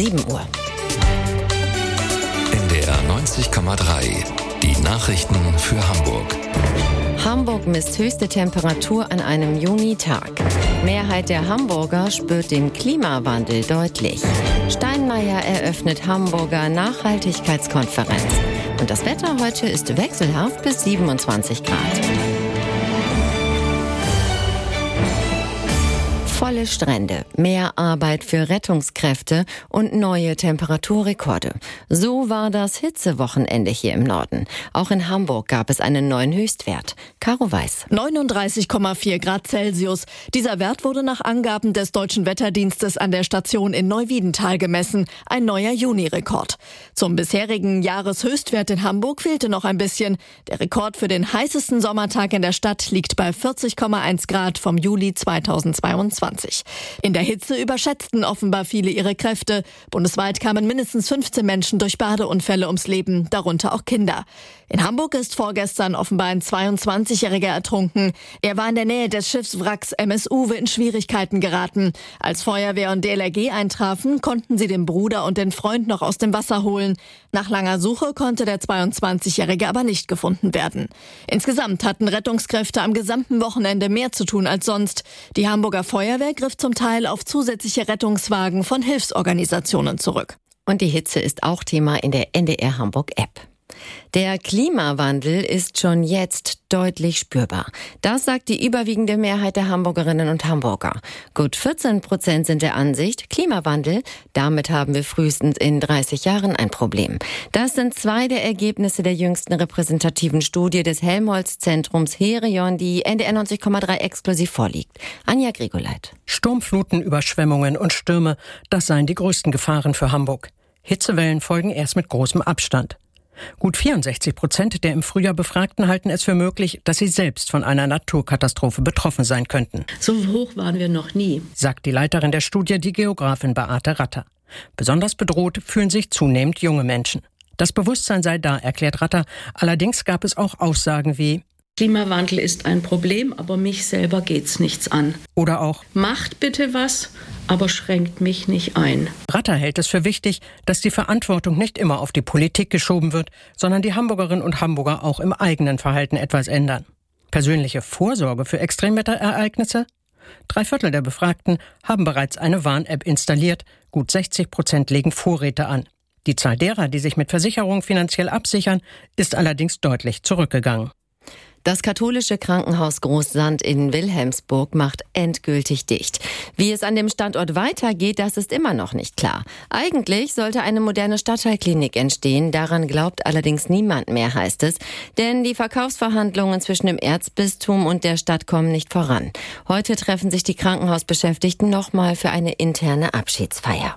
7 Uhr. NDR 90,3. Die Nachrichten für Hamburg. Hamburg misst höchste Temperatur an einem Junitag. Mehrheit der Hamburger spürt den Klimawandel deutlich. Steinmeier eröffnet Hamburger Nachhaltigkeitskonferenz. Und das Wetter heute ist wechselhaft bis 27 Grad. Volle Strände, mehr Arbeit für Rettungskräfte und neue Temperaturrekorde. So war das Hitzewochenende hier im Norden. Auch in Hamburg gab es einen neuen Höchstwert. Caro Weiß. 39,4 Grad Celsius. Dieser Wert wurde nach Angaben des Deutschen Wetterdienstes an der Station in Neuwiedental gemessen. Ein neuer Juni-Rekord. Zum bisherigen Jahreshöchstwert in Hamburg fehlte noch ein bisschen. Der Rekord für den heißesten Sommertag in der Stadt liegt bei 40,1 Grad vom Juli 2022. In der Hitze überschätzten offenbar viele ihre Kräfte. Bundesweit kamen mindestens 15 Menschen durch Badeunfälle ums Leben, darunter auch Kinder. In Hamburg ist vorgestern offenbar ein 22-Jähriger ertrunken. Er war in der Nähe des Schiffswracks MS Uwe in Schwierigkeiten geraten. Als Feuerwehr und DLRG eintrafen, konnten sie den Bruder und den Freund noch aus dem Wasser holen. Nach langer Suche konnte der 22-Jährige aber nicht gefunden werden. Insgesamt hatten Rettungskräfte am gesamten Wochenende mehr zu tun als sonst. Die Hamburger Feuerwehr griff zum Teil auf zusätzliche Rettungswagen von Hilfsorganisationen zurück. Und die Hitze ist auch Thema in der NDR Hamburg App. Der Klimawandel ist schon jetzt deutlich spürbar. Das sagt die überwiegende Mehrheit der Hamburgerinnen und Hamburger. Gut 14% sind der Ansicht, Klimawandel, damit haben wir frühestens in 30 Jahren ein Problem. Das sind 2 der Ergebnisse der jüngsten repräsentativen Studie des Helmholtz-Zentrums Herion, die NDR 90,3 exklusiv vorliegt. Anja Grigoleit. Sturmfluten, Überschwemmungen und Stürme, das seien die größten Gefahren für Hamburg. Hitzewellen folgen erst mit großem Abstand. Gut 64% der im Frühjahr Befragten halten es für möglich, dass sie selbst von einer Naturkatastrophe betroffen sein könnten. So hoch waren wir noch nie, sagt die Leiterin der Studie, die Geografin Beate Ratter. Besonders bedroht fühlen sich zunehmend junge Menschen. Das Bewusstsein sei da, erklärt Ratter. Allerdings gab es auch Aussagen wie: Klimawandel ist ein Problem, aber mich selber geht's nichts an. Oder auch: Macht bitte was, aber schränkt mich nicht ein. Ratter hält es für wichtig, dass die Verantwortung nicht immer auf die Politik geschoben wird, sondern die Hamburgerinnen und Hamburger auch im eigenen Verhalten etwas ändern. Persönliche Vorsorge für Extremwetterereignisse? 3/4 der Befragten haben bereits eine Warn-App installiert. Gut 60% legen Vorräte an. Die Zahl derer, die sich mit Versicherungen finanziell absichern, ist allerdings deutlich zurückgegangen. Das katholische Krankenhaus Großsand in Wilhelmsburg macht endgültig dicht. Wie es an dem Standort weitergeht, das ist immer noch nicht klar. Eigentlich sollte eine moderne Stadtteilklinik entstehen, daran glaubt allerdings niemand mehr, heißt es. Denn die Verkaufsverhandlungen zwischen dem Erzbistum und der Stadt kommen nicht voran. Heute treffen sich die Krankenhausbeschäftigten nochmal für eine interne Abschiedsfeier.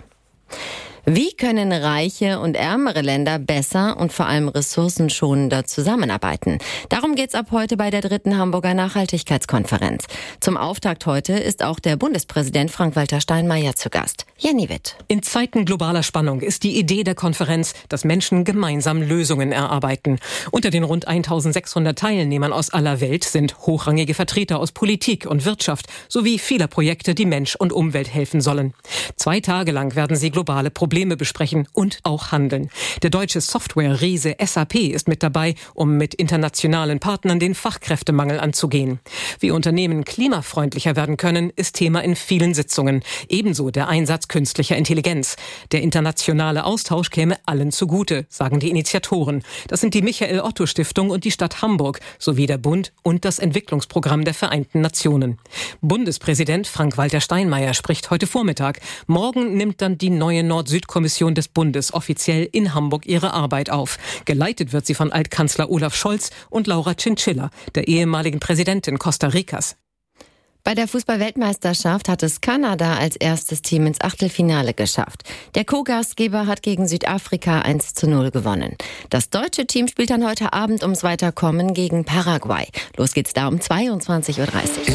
Wie können reiche und ärmere Länder besser und vor allem ressourcenschonender zusammenarbeiten? Darum geht's ab heute bei der 3. Hamburger Nachhaltigkeitskonferenz. Zum Auftakt heute ist auch der Bundespräsident Frank-Walter Steinmeier zu Gast. Jenny Witt. In Zeiten globaler Spannung ist die Idee der Konferenz, dass Menschen gemeinsam Lösungen erarbeiten. Unter den rund 1600 Teilnehmern aus aller Welt sind hochrangige Vertreter aus Politik und Wirtschaft sowie vieler Projekte, die Mensch und Umwelt helfen sollen. 2 Tage lang werden sie globale Probleme besprechen und auch handeln. Der deutsche Software-Riese SAP ist mit dabei, um mit internationalen Partnern den Fachkräftemangel anzugehen. Wie Unternehmen klimafreundlicher werden können, ist Thema in vielen Sitzungen. Ebenso der Einsatz künstlicher Intelligenz. Der internationale Austausch käme allen zugute, sagen die Initiatoren. Das sind die Michael-Otto-Stiftung und die Stadt Hamburg sowie der Bund und das Entwicklungsprogramm der Vereinten Nationen. Bundespräsident Frank-Walter Steinmeier spricht heute Vormittag. Morgen nimmt dann die neue Nord-Süd-Kommission des Bundes offiziell in Hamburg ihre Arbeit auf. Geleitet wird sie von Altkanzler Olaf Scholz und Laura Chinchilla, der ehemaligen Präsidentin Costa Ricas. Bei der Fußball-Weltmeisterschaft hat es Kanada als erstes Team ins Achtelfinale geschafft. Der Co-Gastgeber hat gegen Südafrika 1:0 gewonnen. Das deutsche Team spielt dann heute Abend ums Weiterkommen gegen Paraguay. Los geht's da um 22:30 Uhr.